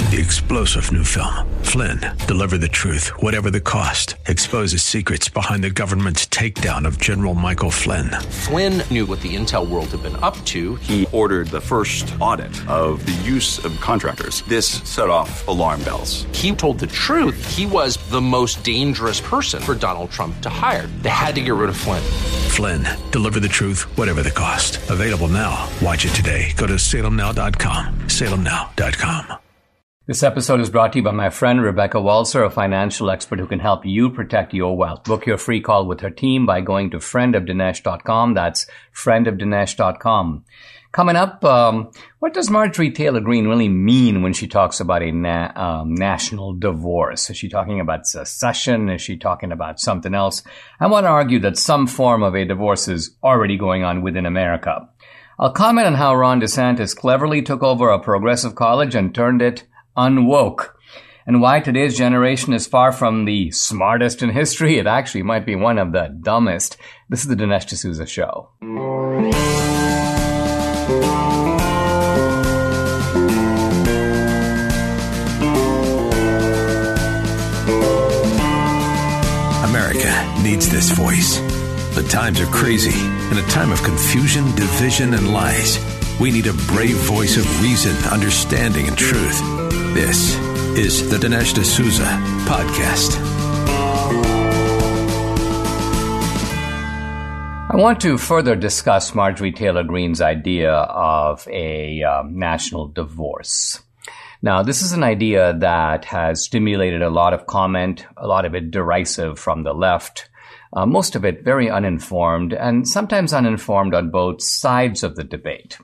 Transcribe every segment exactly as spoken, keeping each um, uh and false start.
the explosive new film, Flynn, Deliver the Truth, Whatever the Cost, exposes secrets behind the government's takedown of General Michael Flynn. Flynn knew what the intel world had been up to. He ordered the first audit of the use of contractors. This set off alarm bells. He told the truth. He was the most dangerous person for Donald Trump to hire. They had to get rid of Flynn. Flynn, Deliver the Truth, Whatever the Cost. Available now. Watch it today. Go to salem now dot com. salem now dot com. This episode is brought to you by my friend Rebecca Walser, a financial expert who can help you protect your wealth. Book your free call with her team by going to friend of dinesh dot com. That's friend of dinesh dot com. Coming up, um, what does Marjorie Taylor Greene really mean when she talks about a na- um, national divorce? Is she talking about secession? Is she talking about something else? I want to argue that some form of a divorce is already going on within America. I'll comment on how Ron DeSantis cleverly took over a progressive college and turned it unwoke, and why today's generation is far from the smartest in history. It actually might be one of the dumbest. This is the Dinesh D'Souza Show. America needs this voice. The times are crazy. In a time of confusion, division, and lies, we need a brave voice of reason, understanding, and truth. This is the Dinesh D'Souza Podcast. I want to further discuss Marjorie Taylor Greene's idea of a um, national divorce. Now, this is an idea that has stimulated a lot of comment, a lot of it derisive from the left, uh, most of it very uninformed, and sometimes uninformed on both sides of the debate.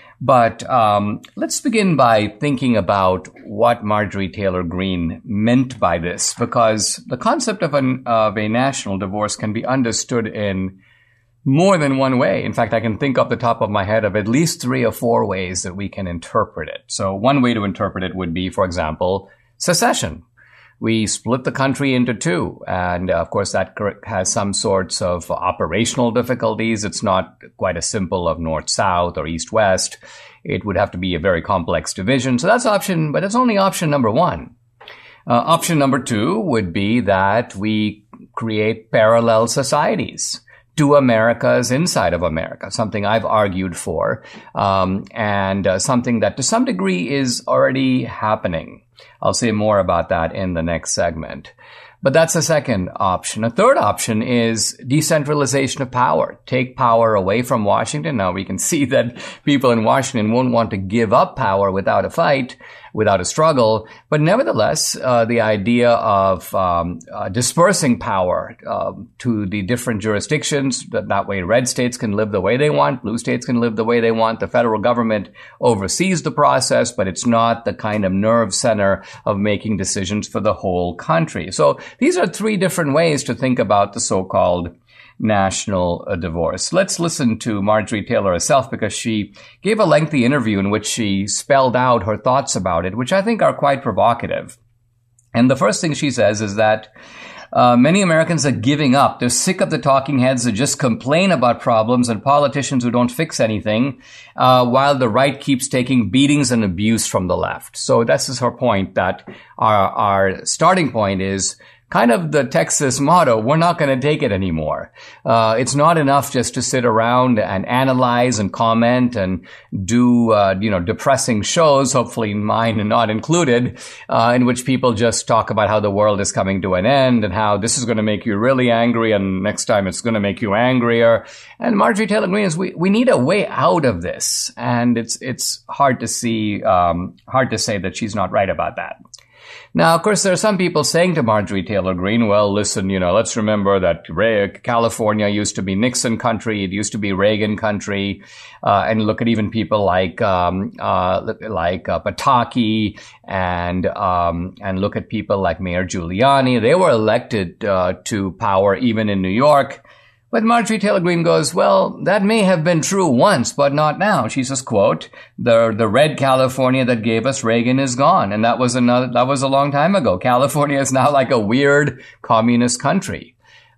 But um, let's begin by thinking about what Marjorie Taylor Greene meant by this, because the concept of, an, of a national divorce can be understood in more than one way. In fact, I can think off the top of my head of at least three or four ways that we can interpret it. So one way to interpret it would be, for example, secession. We split the country into two. And uh, of course, that has some sorts of operational difficulties. It's not quite as simple of north-south or east-west. It would have to be a very complex division. So that's option, but that's only option number one. Uh, option number two would be that we create parallel societies. Two Americas inside of America, something I've argued for, um, and uh, something that to some degree is already happening. I'll say more about that in the next segment. But that's a second option. A third option is decentralization of power. Take power away from Washington. Now we can see that people in Washington won't want to give up power without a fight, without a struggle. But nevertheless, uh, the idea of um, uh, dispersing power uh, to the different jurisdictions, that, that way red states can live the way they want, blue states can live the way they want. The federal government oversees the process, but it's not the kind of nerve center of making decisions for the whole country. So these are three different ways to think about the so-called national uh, divorce. Let's listen to Marjorie Taylor herself, because she gave a lengthy interview in which she spelled out her thoughts about it, which I think are quite provocative. And the first thing she says is that uh, many Americans are giving up. They're sick of the talking heads that just complain about problems and politicians who don't fix anything, uh, while the right keeps taking beatings and abuse from the left. So this is her point, that our, our starting point is kind of the Texas motto, we're not going to take it anymore. Uh, it's not enough just to sit around and analyze and comment and do, uh, you know, depressing shows, hopefully mine and not included, uh, in which people just talk about how the world is coming to an end and how this is going to make you really angry and next time it's going to make you angrier. And Marjorie Taylor Greene is, we, we need a way out of this. And it's, it's hard to see, um, hard to say that she's not right about that. Now, of course, there are some people saying to Marjorie Taylor Greene, well, listen, you know, let's remember that California used to be Nixon country. It used to be Reagan country. Uh, and look at even people like, um, uh, like, uh, Pataki and, um, and look at people like Mayor Giuliani. They were elected, uh, to power even in New York. But Marjorie Taylor Greene goes, well, that may have been true once, but not now. She says, quote, the the red California that gave us Reagan is gone. And that was another, that was a long time ago. California is now like a weird communist country.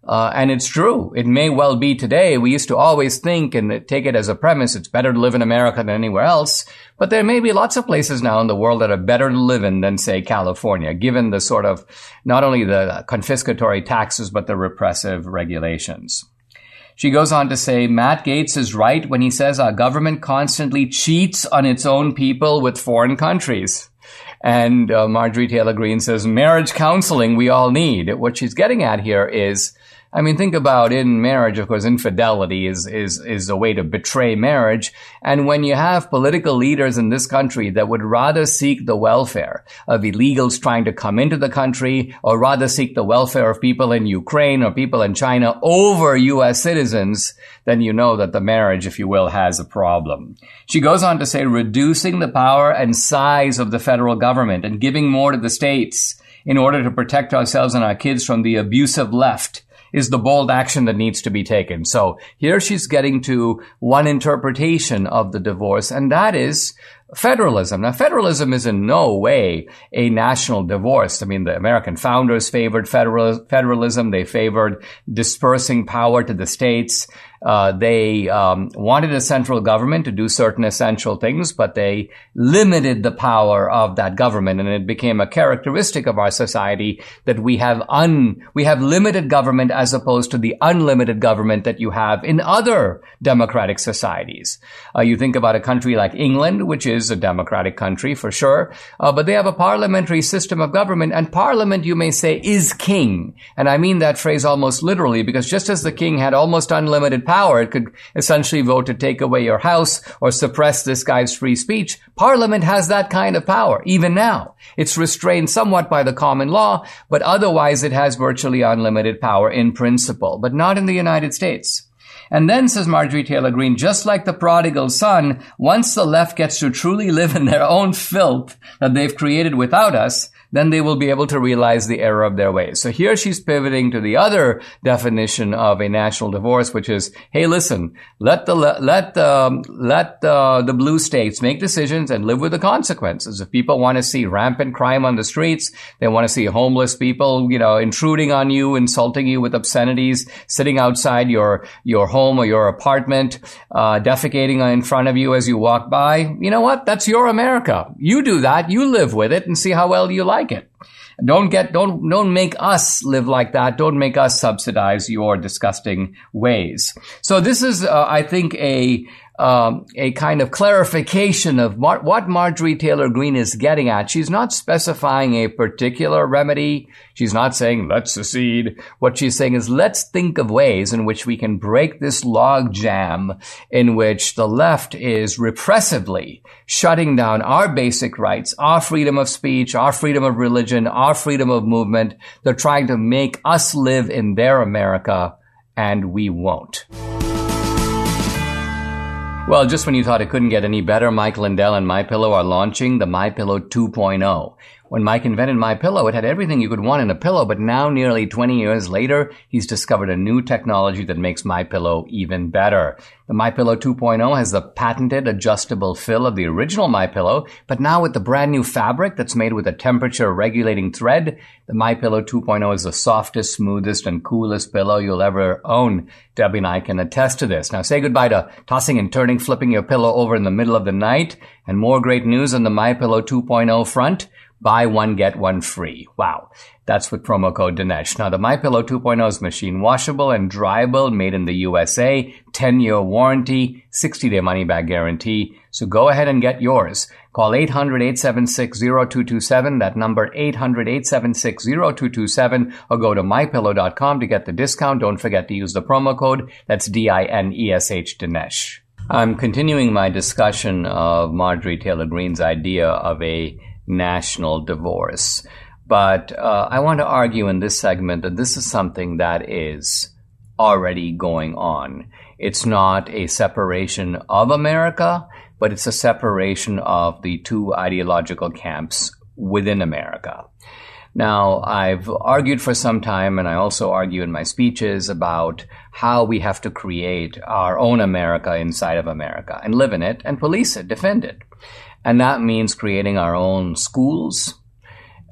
Uh, and it's true. It may well be today. We used to always think and take it as a premise, it's better to live in America than anywhere else. But there may be lots of places now in the world that are better to live in than, say, California, given the sort of, not only the confiscatory taxes, but the repressive regulations. She goes on to say, Matt Gaetz is right when he says our government constantly cheats on its own people with foreign countries. And uh, Marjorie Taylor Greene says, marriage counseling we all need. What she's getting at here is, I mean, think about in marriage, of course, infidelity is, is, is a way to betray marriage. And when you have political leaders in this country that would rather seek the welfare of illegals trying to come into the country, or rather seek the welfare of people in Ukraine or people in China over U S citizens, then you know that the marriage, if you will, has a problem. She goes on to say, reducing the power and size of the federal government and giving more to the states in order to protect ourselves and our kids from the abusive left is the bold action that needs to be taken. So here she's getting to one interpretation of the divorce, and that is federalism. Now, federalism is in no way a national divorce. I mean, the American founders favored federal, federalism. They favored dispersing power to the states. Uh, they um, wanted a central government to do certain essential things, but they limited the power of that government, and it became a characteristic of our society that we have un we have limited government as opposed to the unlimited government that you have in other democratic societies. Uh, you think about a country like England, which is a democratic country for sure, uh, but they have a parliamentary system of government, and Parliament, you may say, is king. And I mean that phrase almost literally, because just as the king had almost unlimited power, Power. It could essentially vote to take away your house or suppress this guy's free speech. Parliament has that kind of power, even now. It's restrained somewhat by the common law, but otherwise it has virtually unlimited power in principle, but not in the United States. And then, says Marjorie Taylor Greene, just like the prodigal son, once the left gets to truly live in their own filth that they've created without us, then they will be able to realize the error of their ways. So here she's pivoting to the other definition of a national divorce, which is, hey, listen, let the let um, let uh, the blue states make decisions and live with the consequences. If people want to see rampant crime on the streets, they want to see homeless people, you know, intruding on you, insulting you with obscenities, sitting outside your your home or your apartment, uh, defecating in front of you as you walk by. You know what? That's your America. You do that. You live with it and see how well you like it. Don't get, don't, don't make us live like that. Don't make us subsidize your disgusting ways. So this is, uh, I think, a, um, a kind of clarification of Mar- what Marjorie Taylor Greene is getting at. She's not specifying a particular remedy. She's not saying, let's secede. What she's saying is, let's think of ways in which we can break this log jam in which the left is repressively shutting down our basic rights, our freedom of speech, our freedom of religion, our freedom of movement. They're trying to make us live in their America, and we won't. Well, just when you thought it couldn't get any better, Mike Lindell and MyPillow are launching the MyPillow two point oh. When Mike invented MyPillow, it had everything you could want in a pillow, but now, nearly twenty years later, he's discovered a new technology that makes MyPillow even better. The MyPillow two point oh has the patented adjustable fill of the original MyPillow, but now with the brand new fabric that's made with a temperature-regulating thread, the MyPillow two point oh is the softest, smoothest, and coolest pillow you'll ever own. Debbie and I can attest to this. Now say goodbye to tossing and turning, flipping your pillow over in the middle of the night, and more great news on the MyPillow two point oh front. Buy one, get one free. Wow. That's with promo code Dinesh. Now, the MyPillow two point oh is machine washable and dryable, made in the U S A, ten-year warranty, sixty-day money-back guarantee. So go ahead and get yours. Call eight hundred, eight seven six, zero two two seven, that number eight hundred, eight seven six, zero two two seven, or go to my pillow dot com to get the discount. Don't forget to use the promo code. That's D I N E S H, Dinesh. I'm continuing my discussion of Marjorie Taylor Greene's idea of a national divorce. But uh, I want to argue in this segment that this is something that is already going on. It's not a separation of America, but it's a separation of the two ideological camps within America. Now, I've argued for some time, and I also argue in my speeches about how we have to create our own America inside of America and live in it and police it, defend it. And that means creating our own schools,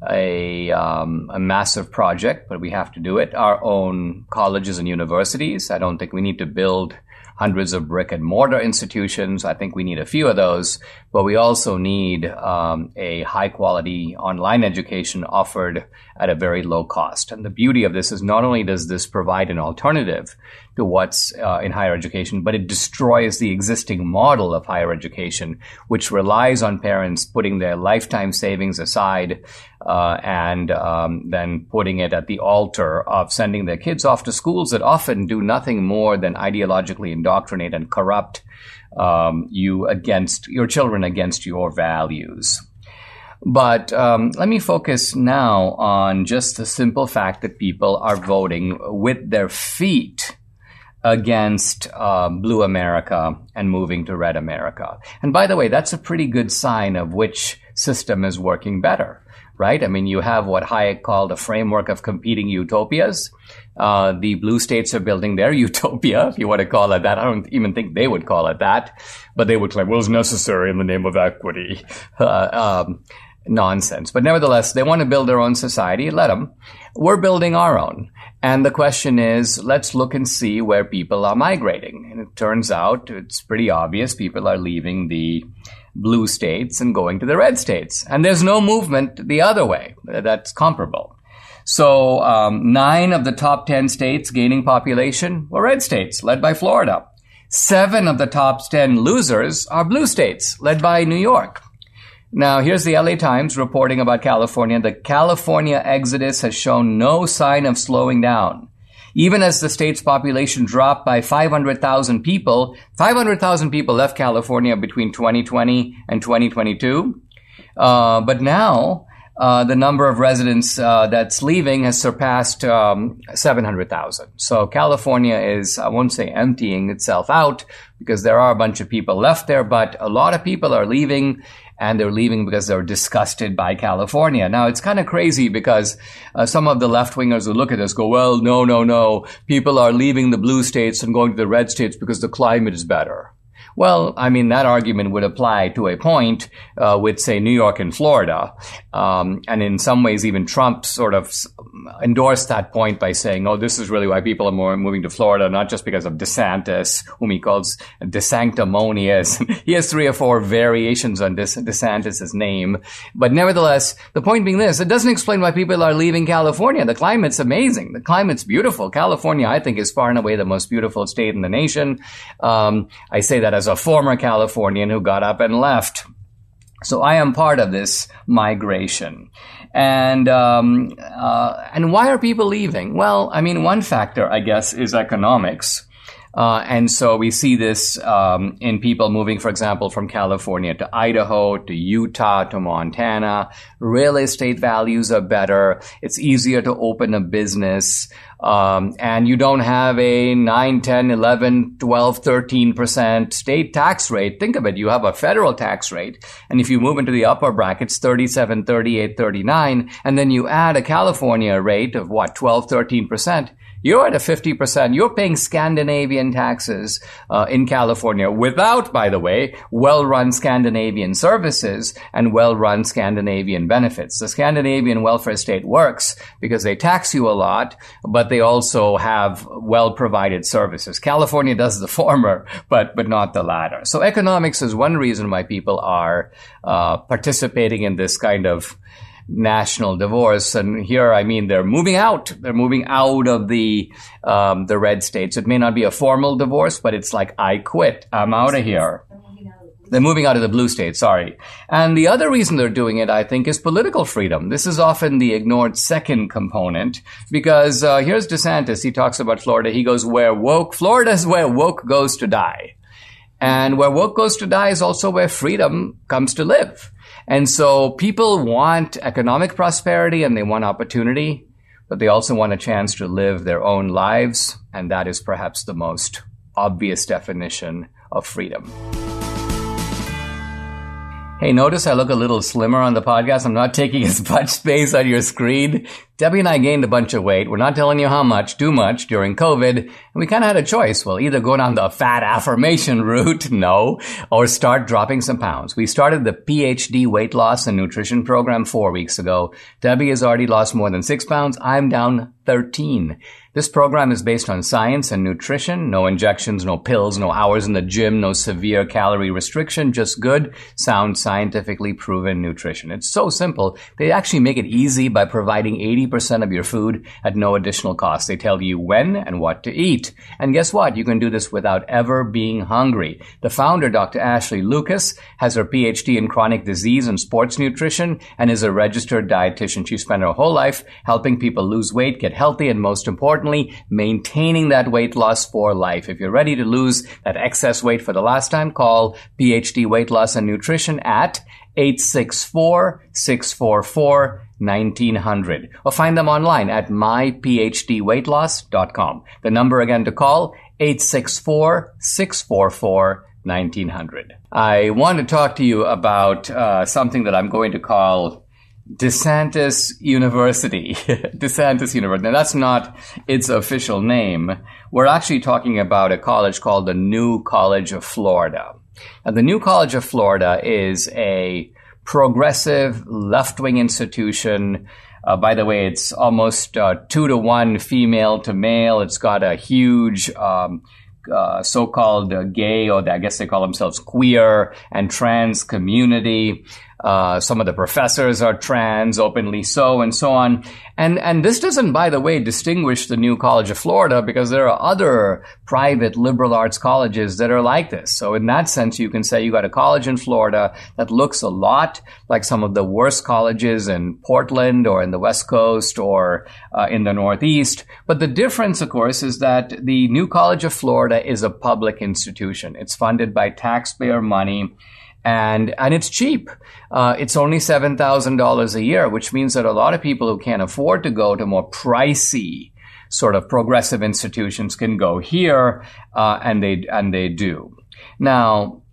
a, um, a massive project, but we have to do it. Our own colleges and universities. I don't think we need to build hundreds of brick and mortar institutions. I think we need a few of those, but we also need um, a high quality online education offered at a very low cost. And the beauty of this is not only does this provide an alternative to what's uh, in higher education, but it destroys the existing model of higher education, which relies on parents putting their lifetime savings aside uh, and um, then putting it at the altar of sending their kids off to schools that often do nothing more than ideologically indoctrinate and corrupt um, you against your children against your values. But um, let me focus now on just the simple fact that people are voting with their feet against uh, blue America and moving to red America. And by the way, that's a pretty good sign of which system is working better, right? I mean, you have what Hayek called a framework of competing utopias. Uh, the blue states are building their utopia, if you want to call it that. I don't even think they would call it that, but they would claim, well, it's necessary in the name of equity. Uh, um, nonsense. But nevertheless, they want to build their own society. Let them. We're building our own. And the question is, let's look and see where people are migrating. And it turns out it's pretty obvious people are leaving the blue states and going to the red states. And there's no movement the other way that's comparable. So um, nine of the top ten states gaining population were red states, led by Florida. Seven of the top ten losers are blue states, led by New York. Now, here's the L A Times reporting about California. The California exodus has shown no sign of slowing down. Even as the state's population dropped by five hundred thousand people, five hundred thousand people left California between twenty twenty and twenty twenty-two. Uh, but now, uh, the number of residents uh, that's leaving has surpassed um, seven hundred thousand. So California is, I won't say emptying itself out, because there are a bunch of people left there, but a lot of people are leaving. And they're leaving because they're disgusted by California. Now, it's kind of crazy because uh, some of the left-wingers who look at this go, well, no, no, no. People are leaving the blue states and going to the red states because the climate is better. Well, I mean, that argument would apply to a point uh, with, say, New York and Florida. Um, and in some ways, even Trump sort of endorsed that point by saying, oh, this is really why people are more moving to Florida, not just because of DeSantis, whom he calls DeSanctimonious. He has three or four variations on Des- DeSantis' name. But nevertheless, the point being this, it doesn't explain why people are leaving California. The climate's amazing. The climate's beautiful. California, I think, is far and away the most beautiful state in the nation. Um, I say that as as a former Californian who got up and left. So I am part of this migration. And um, uh, and why are people leaving? Well, I mean, one factor, I guess, is economics. Uh, and so we see this um, in people moving, for example, from California to Idaho, to Utah, to Montana. Real estate values are better. It's easier to open a business. Um, and you don't have a nine, ten, eleven, twelve, thirteen percent state tax rate. Think of it. You have a federal tax rate. And if you move into the upper brackets, thirty-seven, thirty-eight, thirty-nine, and then you add a California rate of what, twelve, thirteen percent, you're at a fifty percent. You're paying Scandinavian taxes uh, in California without, by the way, well-run Scandinavian services and well-run Scandinavian benefits. The Scandinavian welfare state works because they tax you a lot, but they also have well-provided services. California does the former, but but not the latter. So economics is one reason why people are uh, participating in this kind of national divorce. And here, I mean, they're moving out. They're moving out of the um, the red states. It may not be a formal divorce, but it's like, I quit. I'm out of here. They're moving out of the blue states, sorry. And the other reason they're doing it, I think, is political freedom. This is often the ignored second component, because uh, here's DeSantis. He talks about Florida. He goes, where woke, Florida is where woke goes to die. And where woke goes to die is also where freedom comes to live. And so people want economic prosperity and they want opportunity, but they also want a chance to live their own lives. And that is perhaps the most obvious definition of freedom. Hey, notice I look a little slimmer on the podcast. I'm not taking as much space on your screen. Debbie and I gained a bunch of weight. We're not telling you how much, too much, during COVID. And we kind of had a choice. We'll either go down the fat affirmation route, no, or start dropping some pounds. We started the P H D weight loss and nutrition program four weeks ago. Debbie has already lost more than six pounds. I'm down thirteen. This program is based on science and nutrition. No injections, no pills, no hours in the gym, no severe calorie restriction, just good, sound, scientifically proven nutrition. It's so simple. They actually make it easy by providing eighty percent of your food at no additional cost. They tell you when and what to eat. And guess what? You can do this without ever being hungry. The founder, Doctor Ashley Lucas, has her P H D in chronic disease and sports nutrition and is a registered dietitian. She spent her whole life helping people lose weight, get healthy, and most importantly, maintaining that weight loss for life. If you're ready to lose that excess weight for the last time, call P H D Weight Loss and Nutrition at eight six four, six four four, nineteen hundred or find them online at my p h d weight loss dot com. The number again to call, eight six four, six four four, nineteen hundred. I want to talk to you about uh, something that I'm going to call DeSantis University. DeSantis University. Now, that's not its official name. We're actually talking about a college called the New College of Florida. Now, the New College of Florida is a progressive left-wing institution. Uh, by the way, it's almost uh, two to one female to male. It's got a huge um, uh, so-called uh, gay, or I guess they call themselves queer and trans community. Uh, some of the professors are trans, openly so, and so on. And, and this doesn't, by the way, distinguish the New College of Florida, because there are other private liberal arts colleges that are like this. So in that sense, you can say you got a college in Florida that looks a lot like some of the worst colleges in Portland or in the West Coast or uh, in the Northeast. But the difference, of course, is that the New College of Florida is a public institution. It's funded by taxpayer money. And, and it's cheap. Uh, it's only seven thousand dollars a year, which means that a lot of people who can't afford to go to more pricey sort of progressive institutions can go here, uh, and they, and they do. Now,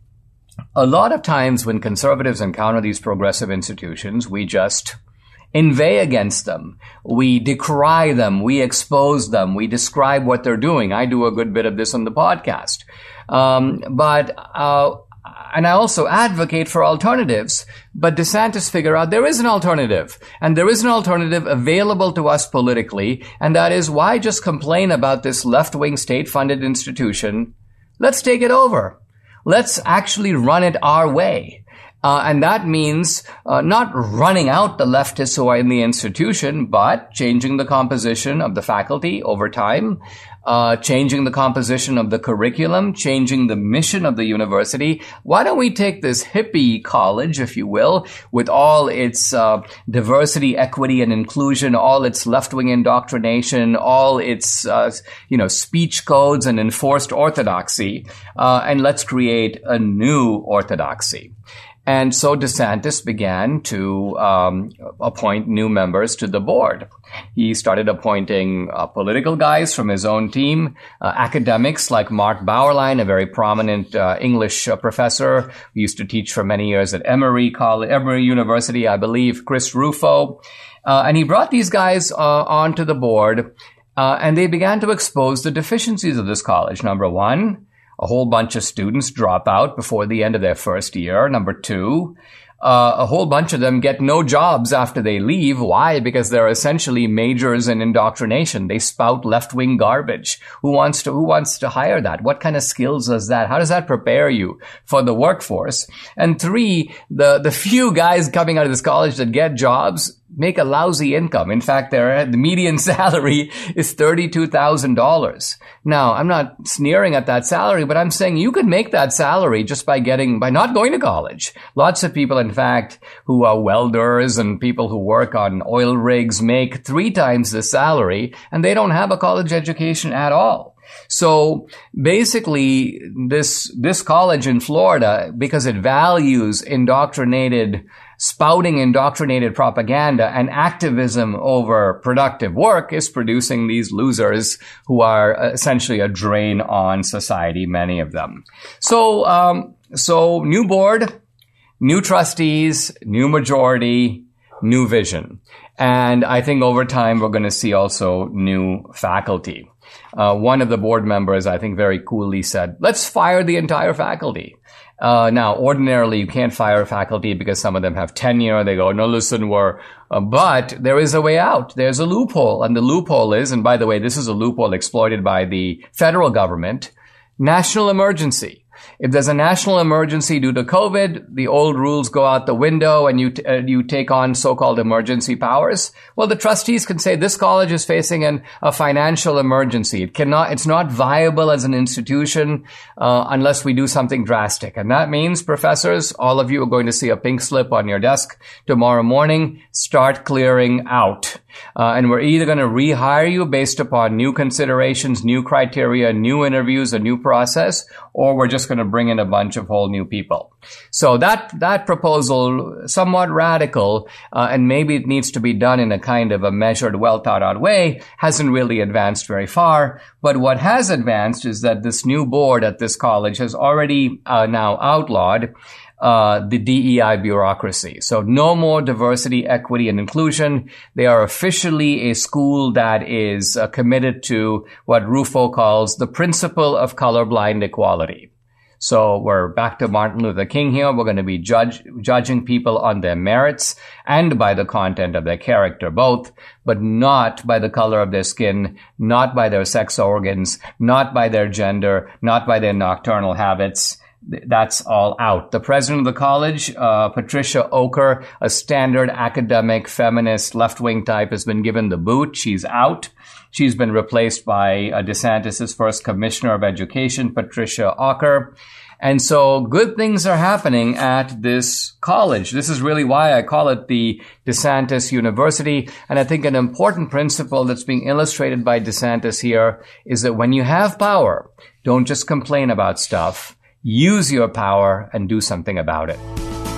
a lot of times when conservatives encounter these progressive institutions, we just inveigh against them. We decry them. We expose them. We describe what they're doing. I do a good bit of this on the podcast. Um, but, uh, And I also advocate for alternatives. But DeSantis figure out there is an alternative. And there is an alternative available to us politically. And that is, why just complain about this left-wing state-funded institution? Let's take it over. Let's actually run it our way. Uh, and that means uh, not running out the leftists who are in the institution, but changing the composition of the faculty over time, uh, changing the composition of the curriculum, changing the mission of the university. Why don't we take this hippie college, if you will, with all its uh, diversity, equity, and inclusion, all its left-wing indoctrination, all its uh, you know speech codes and enforced orthodoxy, uh, and let's create a new orthodoxy. And so DeSantis began to um, appoint new members to the board. He started appointing uh, political guys from his own team, uh, academics like Mark Bauerlein, a very prominent uh, English uh, professor who used to teach for many years at Emory College, Emory University, I believe, Chris Rufo. Uh, and he brought these guys uh, onto the board, uh, and they began to expose the deficiencies of this college. Number one, a whole bunch of students drop out before the end of their first year. Number two, uh, a whole bunch of them get no jobs after they leave. Why? Because they're essentially majors in indoctrination. They spout left-wing garbage. Who wants to, who wants to hire that? What kind of skills does that? How does that prepare you for the workforce? And three, the, the few guys coming out of this college that get jobs make a lousy income. In fact, their the median salary is thirty-two thousand dollars. Now, I'm not sneering at that salary, but I'm saying you could make that salary just by getting, by not going to college. Lots of people, in fact, who are welders and people who work on oil rigs make three times the salary, and they don't have a college education at all. So basically, this, this college in Florida, because it values indoctrinated spouting indoctrinated propaganda and activism over productive work, is producing these losers who are essentially a drain on society, many of them. So, um, so new board, new trustees, new majority, new vision. And I think over time, we're going to see also new faculty. Uh, one of the board members, I think very coolly said, let's fire the entire faculty. Uh, now, ordinarily, you can't fire faculty because some of them have tenure. They go, no, listen, we're, uh, but there is a way out. There's a loophole. And the loophole is, and by the way, this is a loophole exploited by the federal government, national emergency. If there's a national emergency due to COVID, the old rules go out the window and you t- uh, you take on so-called emergency powers. Well, the trustees can say this college is facing an, a financial emergency. It cannot, it's not viable as an institution uh, unless we do something drastic. And that means, professors, all of you are going to see a pink slip on your desk tomorrow morning. Start clearing out. Uh, and we're either going to rehire you based upon new considerations, new criteria, new interviews, a new process, or we're just going to bring in a bunch of whole new people. So that that proposal, somewhat radical, uh, and maybe it needs to be done in a kind of a measured, well thought out way, hasn't really advanced very far. But what has advanced is that this new board at this college has already uh, now outlawed Uh, the D E I bureaucracy. So no more diversity, equity, and inclusion. They are officially a school that is uh, committed to what Rufo calls the principle of colorblind equality. So we're back to Martin Luther King here. We're going to be judge, judging people on their merits and by the content of their character, both, but not by the color of their skin, not by their sex organs, not by their gender, not by their nocturnal habits. That's all out. The president of the college, uh, Patricia Oker, a standard academic feminist left-wing type, has been given the boot. She's out. She's been replaced by uh, DeSantis' first commissioner of education, Patricia Oker. And so good things are happening at this college. This is really why I call it the DeSantis University. And I think an important principle that's being illustrated by DeSantis here is that when you have power, don't just complain about stuff. Use your power and do something about it.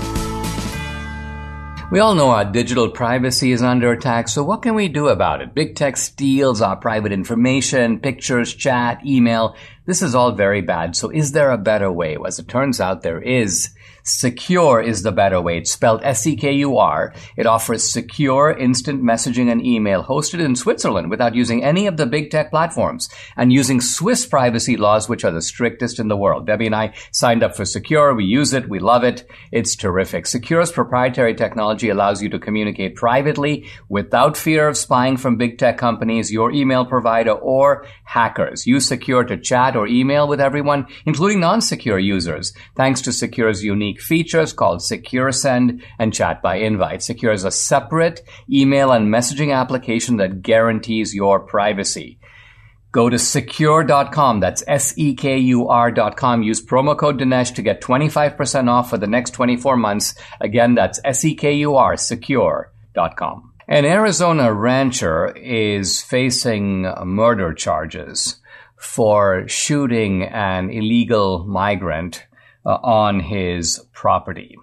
We all know our digital privacy is under attack, so what can we do about it? Big tech steals our private information, pictures, chat, email. This is all very bad. So is there a better way? Well, as it turns out, there is. Secure is the better way. It's spelled S E K U R. It offers secure instant messaging and email hosted in Switzerland without using any of the big tech platforms and using Swiss privacy laws, which are the strictest in the world. Debbie and I signed up for Secure. We use it. We love it. It's terrific. Secure's proprietary technology allows you to communicate privately without fear of spying from big tech companies, your email provider, or hackers. Use Secure to chat or email with everyone, including non-secure users, thanks to Secure's unique features called Secure Send and Chat by Invite. Secure is a separate email and messaging application that guarantees your privacy. Go to secure dot com. That's S E K U R dot com. Use promo code Dinesh to get twenty-five percent off for the next twenty-four months. Again, that's S E K U R, secure dot com. An Arizona rancher is facing murder charges for shooting an illegal migrant uh, on his property.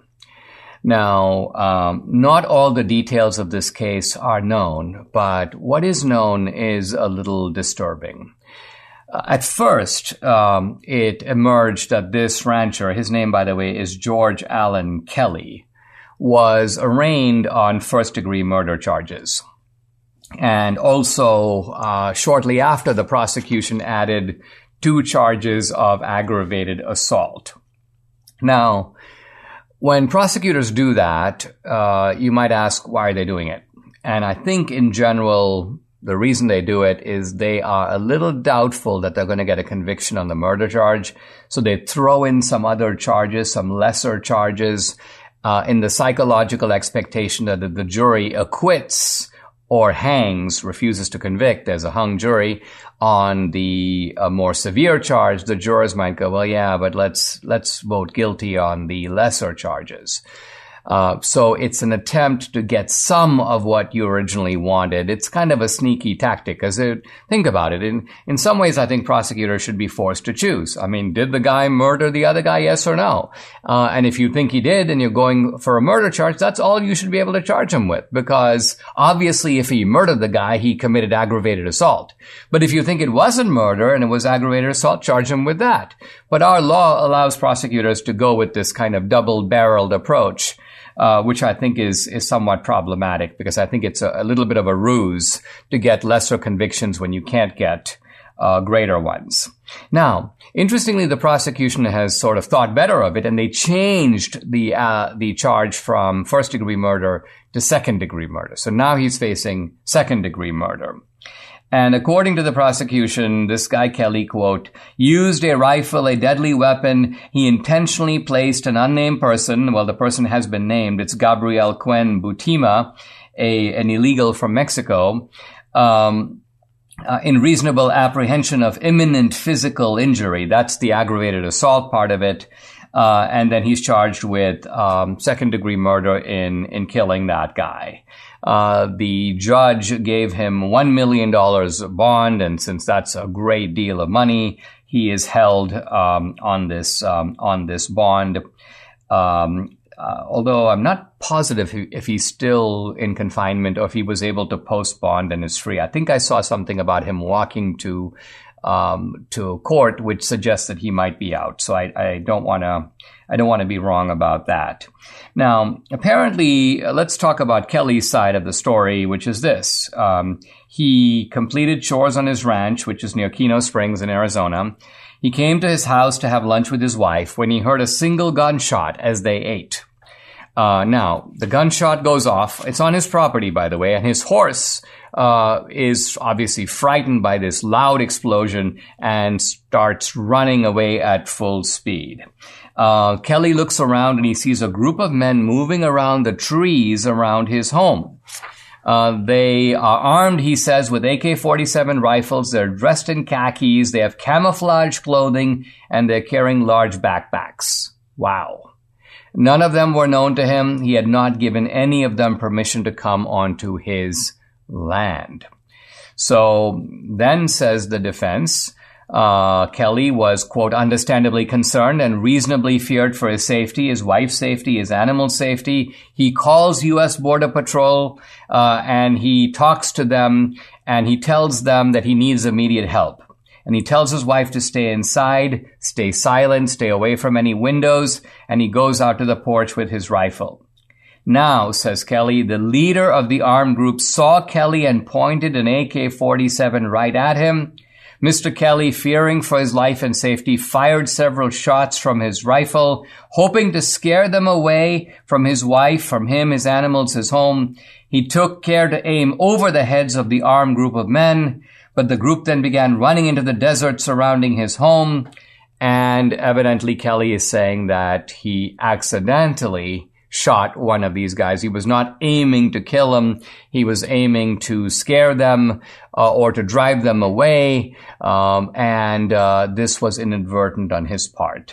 Now, um, not all the details of this case are known, but what is known is a little disturbing. Uh, at first, um, it emerged that this rancher, his name, by the way, is George Allen Kelly, was arraigned on first-degree murder charges. And also, uh, shortly after, the prosecution added two charges of aggravated assault. Now, when prosecutors do that, uh, you might ask, why are they doing it? And I think in general, the reason they do it is they are a little doubtful that they're going to get a conviction on the murder charge. So they throw in some other charges, some lesser charges, uh, in the psychological expectation that the, the jury acquits or hangs, refuses to convict. There's a hung jury. On the uh, more severe charge, the jurors might go, well, yeah, but let's let's vote guilty on the lesser charges. Uh, so it's an attempt to get some of what you originally wanted. It's kind of a sneaky tactic, because think about it. In, in some ways, I think prosecutors should be forced to choose. I mean, did the guy murder the other guy, yes or no? Uh, and if you think he did and you're going for a murder charge, that's all you should be able to charge him with, because obviously if he murdered the guy, he committed aggravated assault. But if you think it wasn't murder and it was aggravated assault, charge him with that. But our law allows prosecutors to go with this kind of double-barreled approach, uh, which I think is is somewhat problematic, because I think it's a, a little bit of a ruse to get lesser convictions when you can't get uh, greater ones. Now, interestingly, the prosecution has sort of thought better of it, and they changed the uh, the charge from first-degree murder to second-degree murder. So now he's facing second-degree murder. And according to the prosecution, this guy Kelly, quote, used a rifle, a deadly weapon. He intentionally placed an unnamed person. Well, the person has been named. It's Gabriel Cuen Butima, a, an illegal from Mexico, um, uh, in reasonable apprehension of imminent physical injury. That's the aggravated assault part of it. Uh, and then he's charged with um, second-degree murder in, in killing that guy. Uh, the judge gave him one million dollars bond, and since that's a great deal of money, he is held um, on this um, on this bond. Um, uh, although I'm not positive if, if he's still in confinement or if he was able to post bond and is free. I think I saw something about him walking to um, to court, which suggests that he might be out. So I, I don't want to. I don't want to be wrong about that. Now, apparently, uh, let's talk about Kelly's side of the story, which is this. Um, he completed chores on his ranch, which is near Keno Springs in Arizona. He came to his house to have lunch with his wife when he heard a single gunshot as they ate. Uh, now, the gunshot goes off. It's on his property, by the way, and his horse uh, is obviously frightened by this loud explosion and starts running away at full speed. Uh, Kelly looks around and he sees a group of men moving around the trees around his home. Uh, they are armed, he says, with A K forty-seven rifles. They're dressed in khakis. They have camouflage clothing, and they're carrying large backpacks. Wow. None of them were known to him. He had not given any of them permission to come onto his land. So then, says the defense, Uh, Kelly was, quote, understandably concerned and reasonably feared for his safety, his wife's safety, his animal's safety. He calls U S Border Patrol, uh, and he talks to them, and he tells them that he needs immediate help. And he tells his wife to stay inside, stay silent, stay away from any windows, and he goes out to the porch with his rifle. Now, says Kelly, the leader of the armed group saw Kelly and pointed an A K forty-seven right at him. Mister Kelly, fearing for his life and safety, fired several shots from his rifle, hoping to scare them away from his wife, from him, his animals, his home. He took care to aim over the heads of the armed group of men, but the group then began running into the desert surrounding his home. And evidently Kelly is saying that he accidentally shot one of these guys. He was not aiming to kill them. He was aiming to scare them uh, or to drive them away. Um, and uh, this was inadvertent on his part.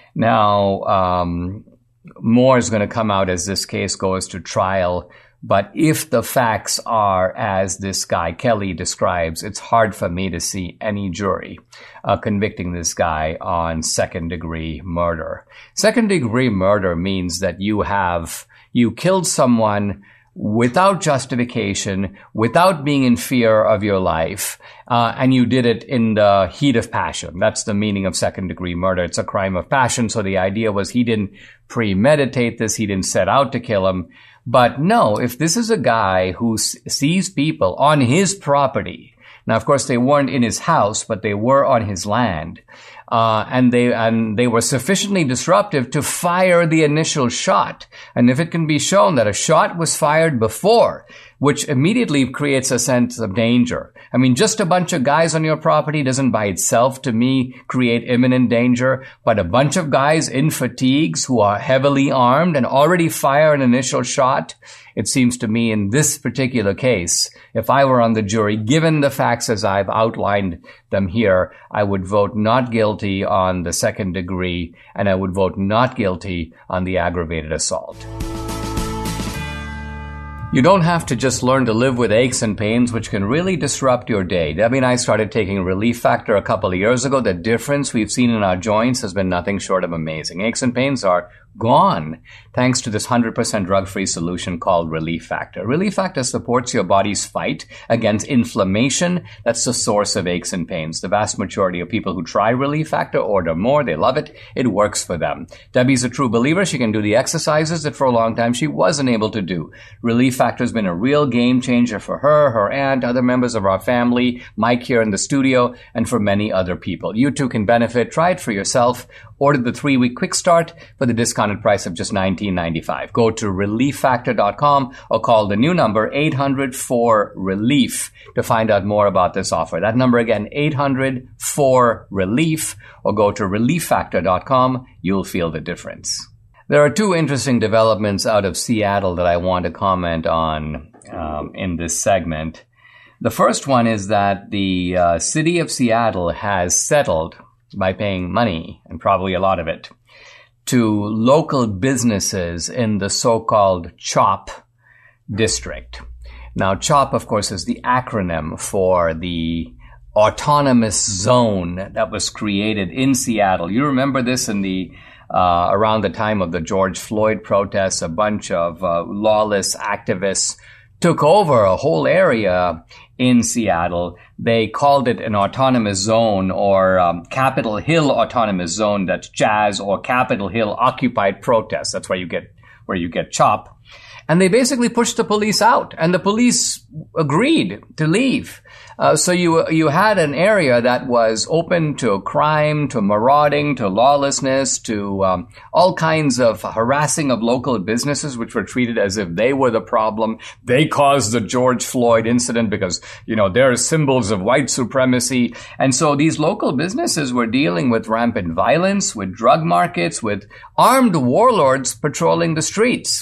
Now, um, more is going to come out as this case goes to trial. But if the facts are as this guy Kelly describes, it's hard for me to see any jury uh, convicting this guy on second-degree murder. Second-degree murder means that you have, you killed someone without justification, without being in fear of your life, uh, and you did it in the heat of passion. That's the meaning of second-degree murder. It's a crime of passion. So the idea was he didn't premeditate this. He didn't set out to kill him. But no, if this is a guy who sees people on his property, now of course they weren't in his house, but they were on his land, uh, and they and they were sufficiently disruptive to fire the initial shot. And if it can be shown that a shot was fired before, which immediately creates a sense of danger. I mean, just a bunch of guys on your property doesn't by itself, to me, create imminent danger, but a bunch of guys in fatigues who are heavily armed and already fire an initial shot, it seems to me in this particular case, if I were on the jury, given the facts as I've outlined them here, I would vote not guilty on the second degree, and I would vote not guilty on the aggravated assault. You don't have to just learn to live with aches and pains, which can really disrupt your day. Debbie and I started taking Relief Factor a couple of years ago. The difference we've seen in our joints has been nothing short of amazing. Aches and pains are gone thanks to this one hundred percent drug-free solution called Relief Factor. Relief Factor supports your body's fight against inflammation. That's the source of aches and pains. The vast majority of people who try Relief Factor order more. They love it. It works for them. Debbie's a true believer. She can do the exercises that for a long time she wasn't able to do. Relief Factor has been a real game changer for her, her aunt, other members of our family, Mike here in the studio, and for many other people. You too can benefit. Try it for yourself. Order the three-week quick start for the discounted price of just nineteen ninety-five. Go to relief factor dot com or call the new number eight hundred four relief to find out more about this offer. That number again, eight hundred four relief, or go to relief factor dot com. You'll feel the difference. There are two interesting developments out of Seattle that I want to comment on um, in this segment. The first one is that the uh, city of Seattle has settled by paying money, and probably a lot of it, to local businesses in the so-called CHOP district. Now, CHOP, of course, is the acronym for the autonomous zone that was created in Seattle. You remember this in the uh, around the time of the George Floyd protests. A bunch of uh, lawless activists took over a whole area in Seattle. They called it an autonomous zone, or um, Capitol Hill Autonomous Zone. That's Jazz, or Capitol Hill Occupied Protest. That's where you get where you get CHOP. And they basically pushed the police out, and the police agreed to leave. Uh, so you you had an area that was open to crime, to marauding, to lawlessness, to um, all kinds of harassing of local businesses, which were treated as if they were the problem. They caused the George Floyd incident because, you know, they're symbols of white supremacy. And so these local businesses were dealing with rampant violence, with drug markets, with armed warlords patrolling the streets.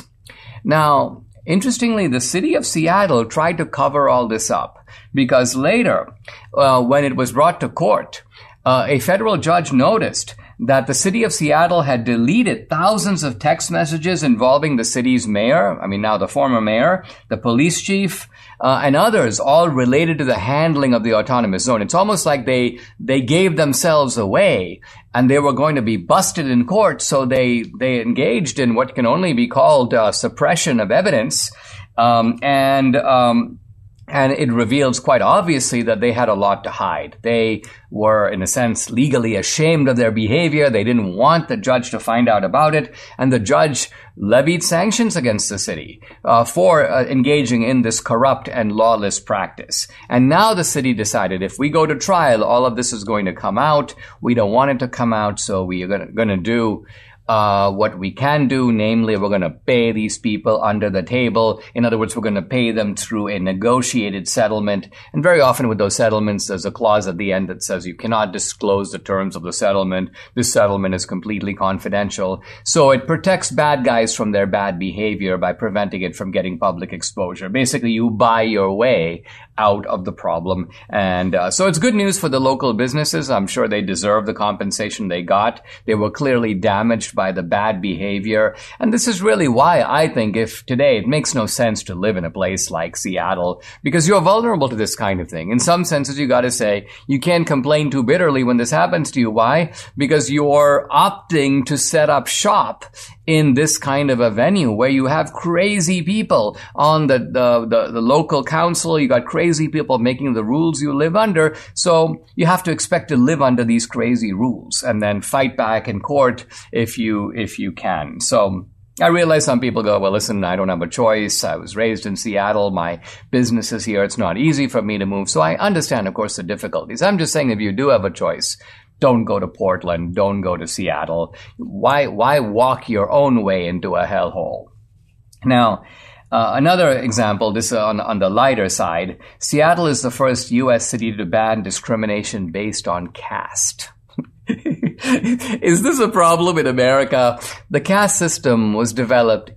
Now, interestingly, the city of Seattle tried to cover all this up because later, uh, when it was brought to court, uh, a federal judge noticed that the city of Seattle had deleted thousands of text messages involving the city's mayor, I mean now the former mayor, the police chief, uh, and others, all related to the handling of the autonomous zone. It's almost like they they gave themselves away and they were going to be busted in court, so they, they engaged in what can only be called uh, suppression of evidence, um, and um And it reveals quite obviously that they had a lot to hide. They were, in a sense, legally ashamed of their behavior. They didn't want the judge to find out about it. And the judge levied sanctions against the city uh, for uh, engaging in this corrupt and lawless practice. And now the city decided if we go to trial, all of this is going to come out. We don't want it to come out, so we are going to do Uh, what we can do, namely, we're going to pay these people under the table. In other words, we're going to pay them through a negotiated settlement. And very often with those settlements, there's a clause at the end that says you cannot disclose the terms of the settlement. This settlement is completely confidential. So it protects bad guys from their bad behavior by preventing it from getting public exposure. Basically, you buy your way out of the problem. And uh, so it's good news for the local businesses. I'm sure they deserve the compensation they got. They were clearly damaged by the bad behavior. And this is really why I think if today it makes no sense to live in a place like Seattle, because you're vulnerable to this kind of thing. In some senses, you got to say you can't complain too bitterly when this happens to you. Why? Because you're opting to set up shop in this kind of a venue where you have crazy people on the, the, the, the local council. You got crazy people making the rules you live under. So you have to expect to live under these crazy rules and then fight back in court if you, if you can. So I realize some people go, well, listen, I don't have a choice. I was raised in Seattle. My business is here. It's not easy for me to move. So I understand, of course, the difficulties. I'm just saying if you do have a choice, don't go to Portland. Don't go to Seattle. Why, why walk your own way into a hellhole? Now, uh, another example, this uh, on, on the lighter side, Seattle is the first U S city to ban discrimination based on caste. Is this a problem in America? The caste system was developed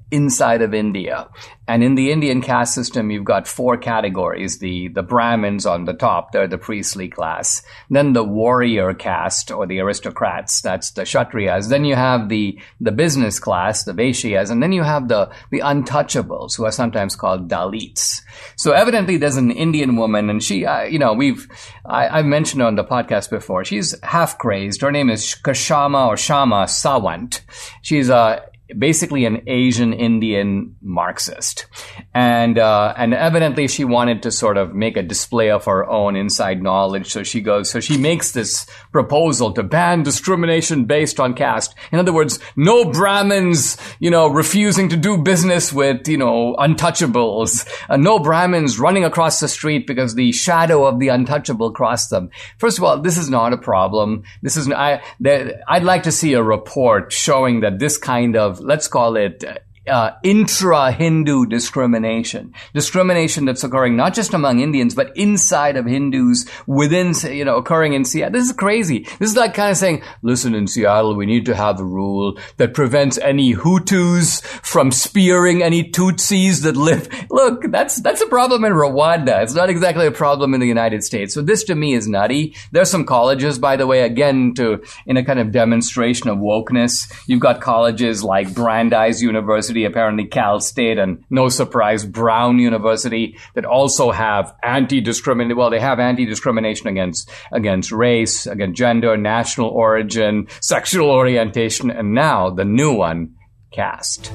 inside of India. And in the Indian caste system, you've got four categories. The, the Brahmins on the top, they're the priestly class. Then the warrior caste, or the aristocrats, that's the Kshatriyas. Then you have the, the business class, the Vaishyas. And then you have the, the untouchables, who are sometimes called Dalits. So evidently there's an Indian woman, and she, uh, you know, we've, I, I've mentioned her on the podcast before. She's half crazed. Her name is Kshama or Shama Sawant. She's a, basically an Asian Indian Marxist. And, uh, and evidently she wanted to sort of make a display of her own inside knowledge. So she goes, so she makes this proposal to ban discrimination based on caste. In other words, no Brahmins, you know, refusing to do business with, you know, untouchables. Uh, no Brahmins running across the street because the shadow of the untouchable crossed them. First of all, this is not a problem. This is, I, there, I'd like to see a report showing that this kind of, let's call it uh, intra-Hindu discrimination. Discrimination that's occurring not just among Indians, but inside of Hindus, within, you know, occurring in Seattle. This is crazy. This is like kind of saying, listen, in Seattle, we need to have a rule that prevents any Hutus from spearing any Tutsis that live. Look, that's, that's a problem in Rwanda. It's not exactly a problem in the United States. So this to me is nutty. There's some colleges, by the way, again, to, in a kind of demonstration of wokeness. You've got colleges like Brandeis University, apparently Cal State, and no surprise, Brown University, that also have anti-discrimination. Well, they have anti-discrimination against, against race, against gender, national origin, sexual orientation, and now the new one, caste.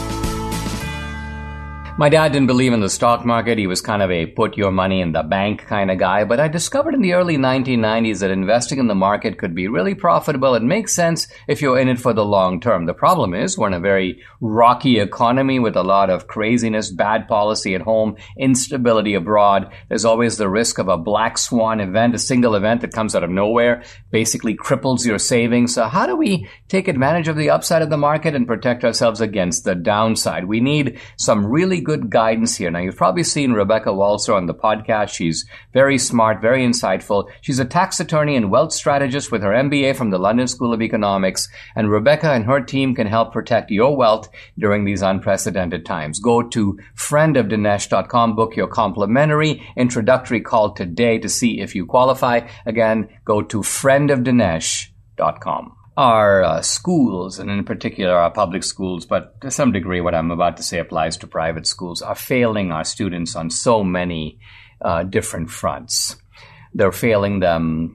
My dad didn't believe in the stock market. He was kind of a put your money in the bank kind of guy. But I discovered in the early nineteen nineties that investing in the market could be really profitable. It makes sense if you're in it for the long term. The problem is we're in a very rocky economy with a lot of craziness, bad policy at home, instability abroad. There's always the risk of a black swan event, a single event that comes out of nowhere, basically cripples your savings. So how do we take advantage of the upside of the market and protect ourselves against the downside? We need some really good good guidance here. Now, you've probably seen Rebecca Walser on the podcast. She's very smart, very insightful. She's a tax attorney and wealth strategist with her M B A from the London School of Economics. And Rebecca and her team can help protect your wealth during these unprecedented times. Go to friend of dinesh dot com, book your complimentary introductory call today to see if you qualify. Again, go to friend of dinesh dot com. Our uh, schools, and in particular our public schools, but to some degree what I'm about to say applies to private schools, are failing our students on so many uh, different fronts. They're failing them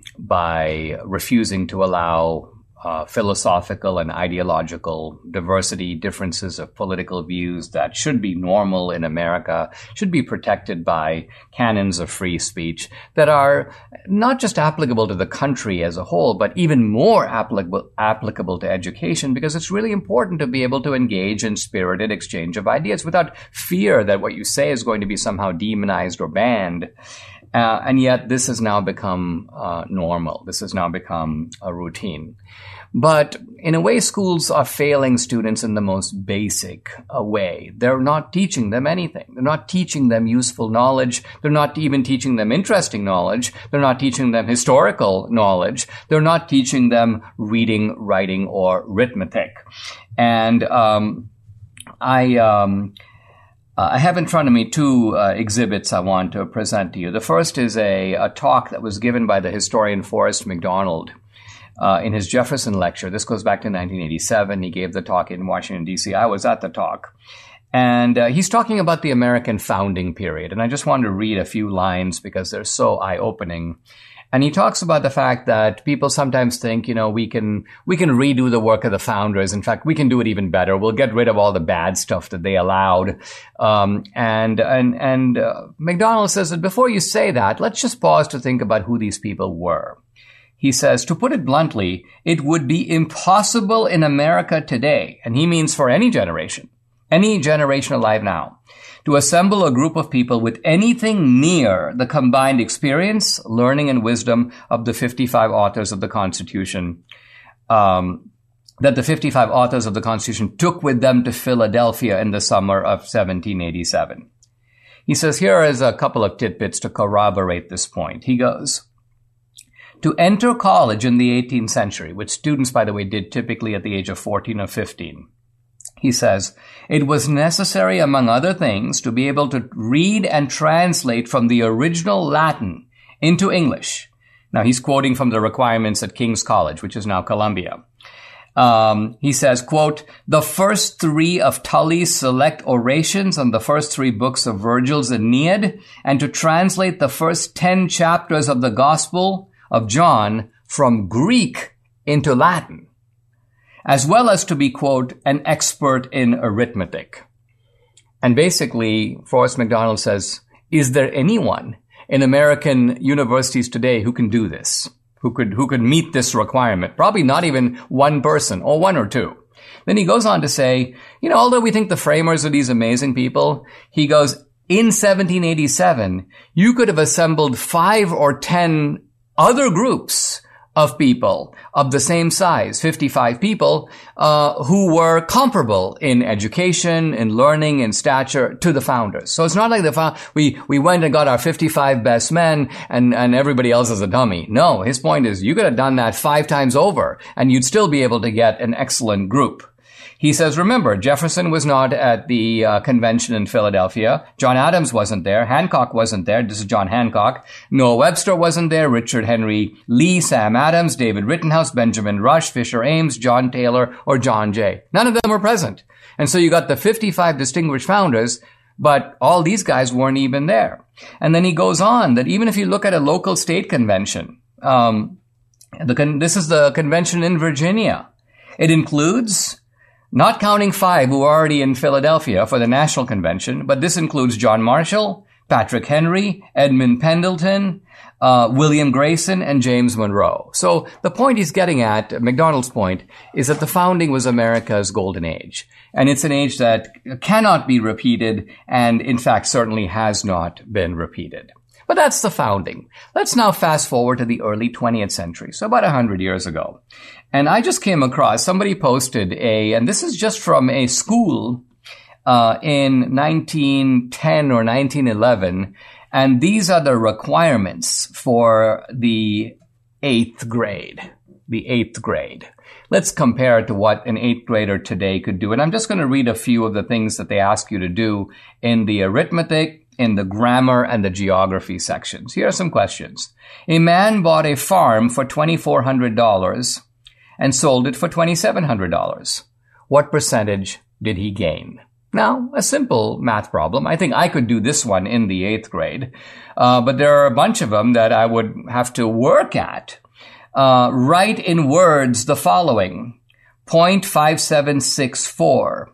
by refusing to allow uh, philosophical and ideological diversity, differences of political views that should be normal in America, should be protected by canons of free speech that are not just applicable to the country as a whole, but even more applicable, applicable to education, because it's really important to be able to engage in spirited exchange of ideas without fear that what you say is going to be somehow demonized or banned. Uh, and yet this has now become uh, normal. This has now become a routine. But in a way, schools are failing students in the most basic uh, way. They're not teaching them anything. They're not teaching them useful knowledge. They're not even teaching them interesting knowledge. They're not teaching them historical knowledge. They're not teaching them reading, writing, or arithmetic. And um, I... Um, Uh, I have in front of me two uh, exhibits I want to present to you. The first is a, a talk that was given by the historian Forrest McDonald uh, in his Jefferson lecture. This goes back to nineteen eighty-seven. He gave the talk in Washington, D C. I was at the talk. And uh, he's talking about the American founding period. And I just wanted to read a few lines because they're so eye-opening. And he talks about the fact that people sometimes think, you know, we can we can redo the work of the founders. In fact, we can do it even better. We'll get rid of all the bad stuff that they allowed. Um, and and and uh, McDonald says that before you say that, let's just pause to think about who these people were. He says, to put it bluntly, it would be impossible in America today, and he means for any generation, any generation alive now, to assemble a group of people with anything near the combined experience, learning, and wisdom of the fifty-five authors of the Constitution, um, that the fifty-five authors of the Constitution took with them to Philadelphia in the summer of seventeen eighty-seven. He says, here is a couple of tidbits to corroborate this point. He goes, to enter college in the eighteenth century, which students, by the way, did typically at the age of fourteen or fifteen, He says, "It was necessary, among other things, to be able to read and translate from the original Latin into English." Now, he's quoting from the requirements at King's College, which is now Columbia. Um, he says, quote, "The first three of Tully's select orations and the first three books of Virgil's Aeneid, and to translate the first ten chapters of the Gospel of John from Greek into Latin, as well as to be, quote, an expert in arithmetic." And basically, Forrest McDonald says, is there anyone in American universities today who can do this? Who could, who could meet this requirement? Probably not even one person, or one or two. Then he goes on to say, you know, although we think the framers are these amazing people, he goes, in seventeen eighty-seven, you could have assembled five or ten other groups of people of the same size, fifty-five people, uh, who were comparable in education, in learning, in stature to the founders. So it's not like the fo- we, we went and got our fifty-five best men and, and everybody else is a dummy. No, his point is you could have done that five times over and you'd still be able to get an excellent group. He says, remember, Jefferson was not at the uh, convention in Philadelphia. John Adams wasn't there. Hancock wasn't there. This is John Hancock. Noah Webster wasn't there. Richard Henry Lee, Sam Adams, David Rittenhouse, Benjamin Rush, Fisher Ames, John Taylor, or John Jay. None of them were present. And so you got the fifty-five distinguished founders, but all these guys weren't even there. And then he goes on that even if you look at a local state convention, um, the con- this is the convention in Virginia. It includes, not counting five who are already in Philadelphia for the National Convention, but this includes John Marshall, Patrick Henry, Edmund Pendleton, uh, William Grayson, and James Monroe. So the point he's getting at, McDonald's point, is that the founding was America's golden age. And it's an age that cannot be repeated, and in fact certainly has not been repeated. But that's the founding. Let's now fast forward to the early twentieth century, so about one hundred years ago. And I just came across, somebody posted a, and this is just from a school uh in nineteen ten or nineteen eleven, and these are the requirements for the eighth grade. The eighth grade. Let's compare it to what an eighth grader today could do. And I'm just going to read a few of the things that they ask you to do in the arithmetic, in the grammar, and the geography sections. Here are some questions. A man bought a farm for twenty-four hundred dollars and sold it for twenty-seven hundred dollars. What percentage did he gain? Now, a simple math problem. I think I could do this one in the eighth grade, uh, but there are a bunch of them that I would have to work at. Uh, write in words the following: zero point five seven six four,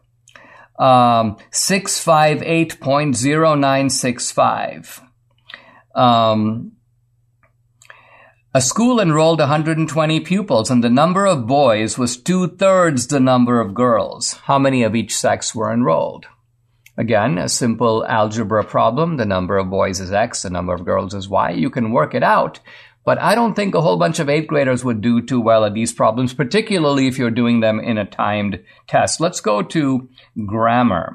um, six five eight point zero nine six five. Um, a school enrolled one hundred twenty pupils, and the number of boys was two-thirds the number of girls. How many of each sex were enrolled? Again, a simple algebra problem. The number of boys is X, the number of girls is Y. You can work it out. But I don't think a whole bunch of eighth graders would do too well at these problems, particularly if you're doing them in a timed test. Let's go to grammar.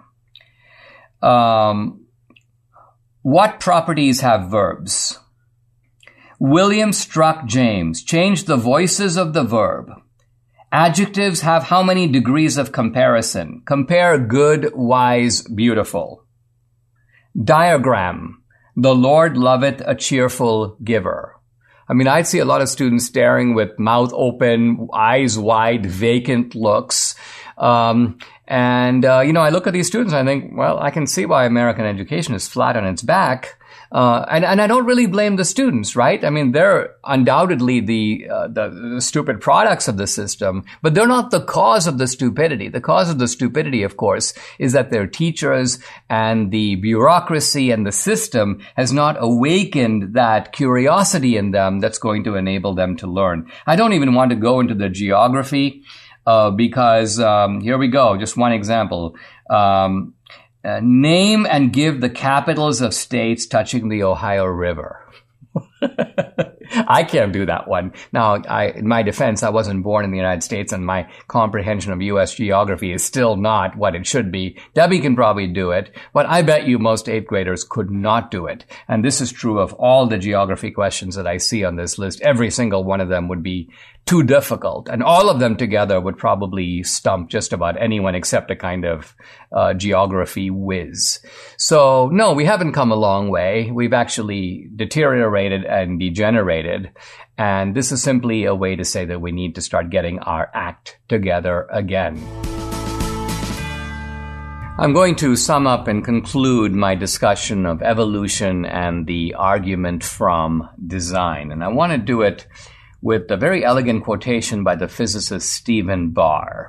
Um, what properties have verbs? William struck James. Change the voices of the verb. Adjectives have how many degrees of comparison? Compare good, wise, beautiful. Diagram. The Lord loveth a cheerful giver. I mean, I'd see a lot of students staring with mouth open, eyes wide, vacant looks. Um, and, uh, you know, I look at these students and I think, well, I can see why American education is flat on its back. Uh, and, and I don't really blame the students, right? I mean, they're undoubtedly the, uh, the, the stupid products of the system, but they're not the cause of the stupidity. The cause of the stupidity, of course, is that their teachers and the bureaucracy and the system has not awakened that curiosity in them that's going to enable them to learn. I don't even want to go into the geography, uh, because, um, here we go. Just one example. Um, Uh, name and give the capitals of states touching the Ohio River. I can't do that one. Now, I, in my defense, I wasn't born in the United States, and my comprehension of U S geography is still not what it should be. Debbie can probably do it, but I bet you most eighth graders could not do it. And this is true of all the geography questions that I see on this list. Every single one of them would be too difficult, and all of them together would probably stump just about anyone except a kind of uh, geography whiz. So, no, we haven't come a long way. We've actually deteriorated and degenerated, and this is simply a way to say that we need to start getting our act together again. I'm going to sum up and conclude my discussion of evolution and the argument from design, and I want to do it with a very elegant quotation by the physicist Stephen Barr.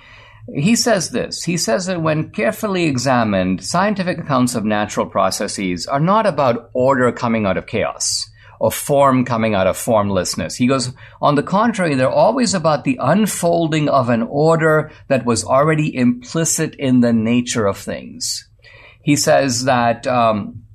He says this. He says that when carefully examined, scientific accounts of natural processes are not about order coming out of chaos or form coming out of formlessness. He goes, on the contrary, they're always about the unfolding of an order that was already implicit in the nature of things. He says that um,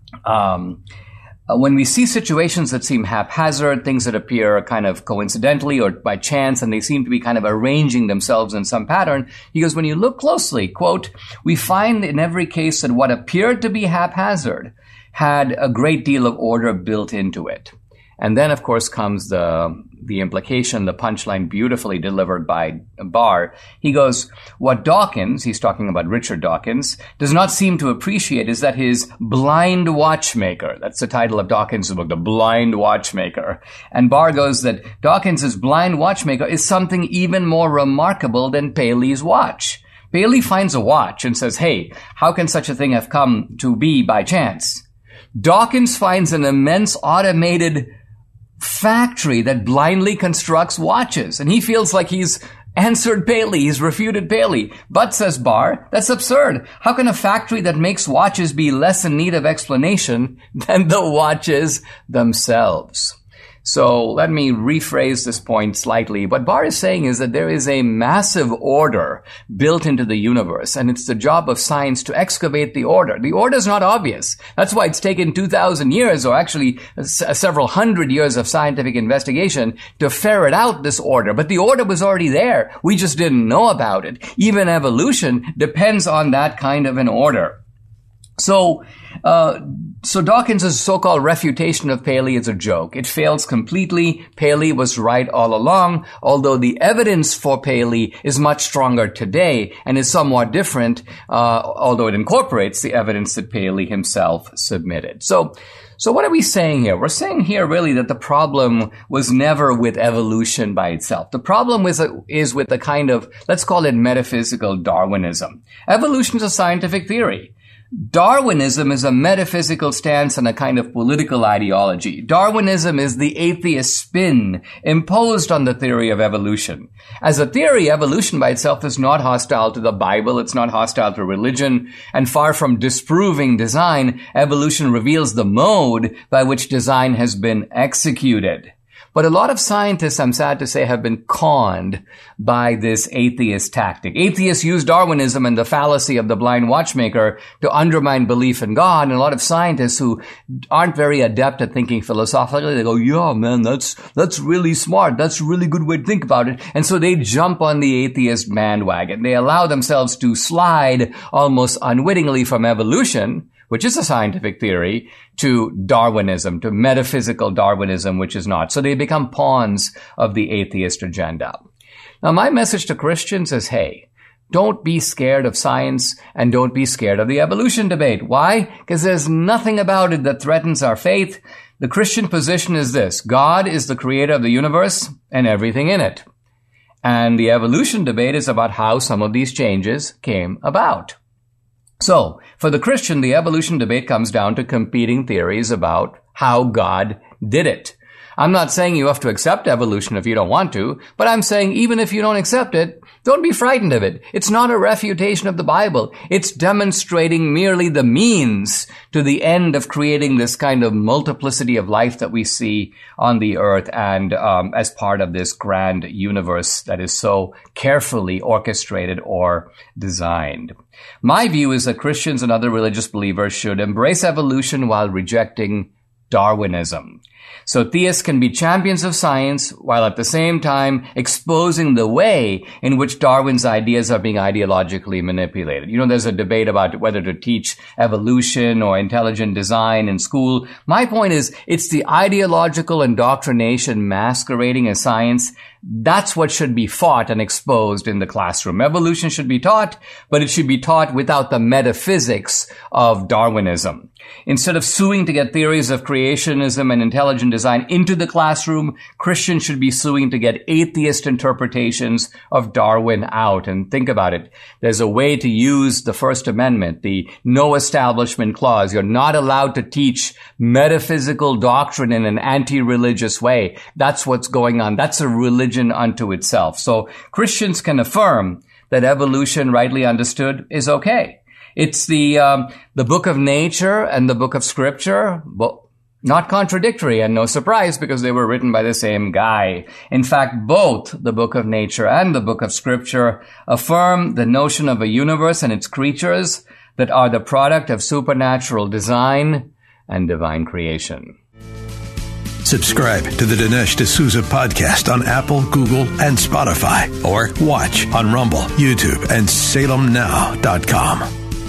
um, Uh, when we see situations that seem haphazard, things that appear kind of coincidentally or by chance, and they seem to be kind of arranging themselves in some pattern, he goes, when you look closely, quote, we find in every case that what appeared to be haphazard had a great deal of order built into it. And then, of course, comes the the implication, the punchline beautifully delivered by Barr. He goes, what Dawkins, he's talking about Richard Dawkins, does not seem to appreciate is that his blind watchmaker, that's the title of Dawkins' book, The Blind Watchmaker. And Barr goes that Dawkins' blind watchmaker is something even more remarkable than Paley's watch. Paley finds a watch and says, hey, how can such a thing have come to be by chance? Dawkins finds an immense automated factory that blindly constructs watches, and he feels like he's answered Paley, he's refuted Paley. But, says Barr, that's absurd. How can a factory that makes watches be less in need of explanation than the watches themselves? So let me rephrase this point slightly. What Barr is saying is that there is a massive order built into the universe, and it's the job of science to excavate the order. The order is not obvious. That's why it's taken two thousand years, or actually several hundred years of scientific investigation to ferret out this order. But the order was already there. We just didn't know about it. Even evolution depends on that kind of an order. So, uh, so Dawkins' so-called refutation of Paley is a joke. It fails completely. Paley was right all along, although the evidence for Paley is much stronger today and is somewhat different, uh, although it incorporates the evidence that Paley himself submitted. So, so what are we saying here? We're saying here really that the problem was never with evolution by itself. The problem was, is with the kind of, let's call it metaphysical Darwinism. Evolution is a scientific theory. Darwinism is a metaphysical stance and a kind of political ideology. Darwinism is the atheist spin imposed on the theory of evolution. As a theory, evolution by itself is not hostile to the Bible, it's not hostile to religion, and far from disproving design, evolution reveals the mode by which design has been executed. But a lot of scientists, I'm sad to say, have been conned by this atheist tactic. Atheists use Darwinism and the fallacy of the blind watchmaker to undermine belief in God. And a lot of scientists who aren't very adept at thinking philosophically, they go, yeah, man, that's, that's really smart. That's a really good way to think about it. And so they jump on the atheist bandwagon. They allow themselves to slide almost unwittingly from evolution, which is a scientific theory, to Darwinism, to metaphysical Darwinism, which is not. So they become pawns of the atheist agenda. Now, my message to Christians is, hey, don't be scared of science and don't be scared of the evolution debate. Why? Because there's nothing about it that threatens our faith. The Christian position is this: God is the creator of the universe and everything in it. And the evolution debate is about how some of these changes came about. So, for the Christian, the evolution debate comes down to competing theories about how God did it. I'm not saying you have to accept evolution if you don't want to, but I'm saying even if you don't accept it, don't be frightened of it. It's not a refutation of the Bible. It's demonstrating merely the means to the end of creating this kind of multiplicity of life that we see on the earth and um, as part of this grand universe that is so carefully orchestrated or designed. My view is that Christians and other religious believers should embrace evolution while rejecting Darwinism. So theists can be champions of science while at the same time exposing the way in which Darwin's ideas are being ideologically manipulated. You know, there's a debate about whether to teach evolution or intelligent design in school. My point is, it's the ideological indoctrination masquerading as science. That's what should be fought and exposed in the classroom. Evolution should be taught, but it should be taught without the metaphysics of Darwinism. Instead of suing to get theories of creationism and intelligent design into the classroom, Christians should be suing to get atheist interpretations of Darwin out. And think about it. There's a way to use the First Amendment, the no establishment clause. You're not allowed to teach metaphysical doctrine in an anti-religious way. That's what's going on. That's a religion unto itself. So Christians can affirm that evolution, rightly understood, is okay. It's the um, the book of nature and the book of scripture, well, not contradictory, and no surprise because they were written by the same guy. In fact, both the book of nature and the book of scripture affirm the notion of a universe and its creatures that are the product of supernatural design and divine creation. Subscribe to the Dinesh D'Souza podcast on Apple, Google, and Spotify, or watch on Rumble, YouTube, and Salem Now dot com.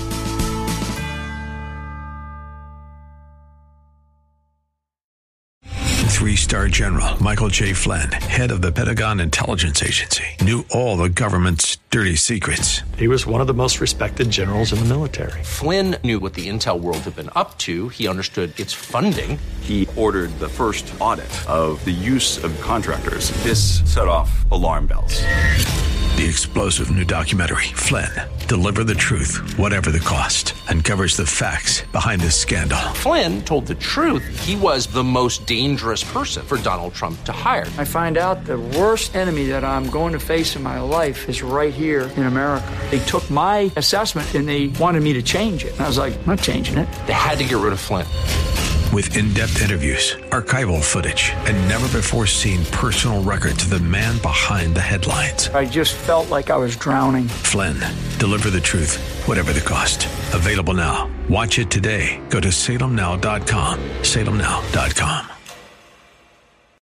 Three-star General Michael J. Flynn, head of the Pentagon Intelligence Agency, knew all the government's dirty secrets. He was one of the most respected generals in the military. Flynn knew what the intel world had been up to. He understood its funding. He ordered the first audit of the use of contractors. This set off alarm bells. The explosive new documentary, Flynn, Deliver the Truth, Whatever the Cost, uncovers the facts behind this scandal. Flynn told the truth. He was the most dangerous person for Donald Trump to hire. I find out the worst enemy that I'm going to face in my life is right here in America. They took my assessment and they wanted me to change it. And I was like, I'm not changing it. They had to get rid of Flynn. With in-depth interviews, archival footage, and never-before-seen personal records of the man behind the headlines. I just felt like I was drowning. Flynn, Deliver the Truth, Whatever the Cost. Available now. Watch it today. Go to Salem Now dot com. Salem Now dot com.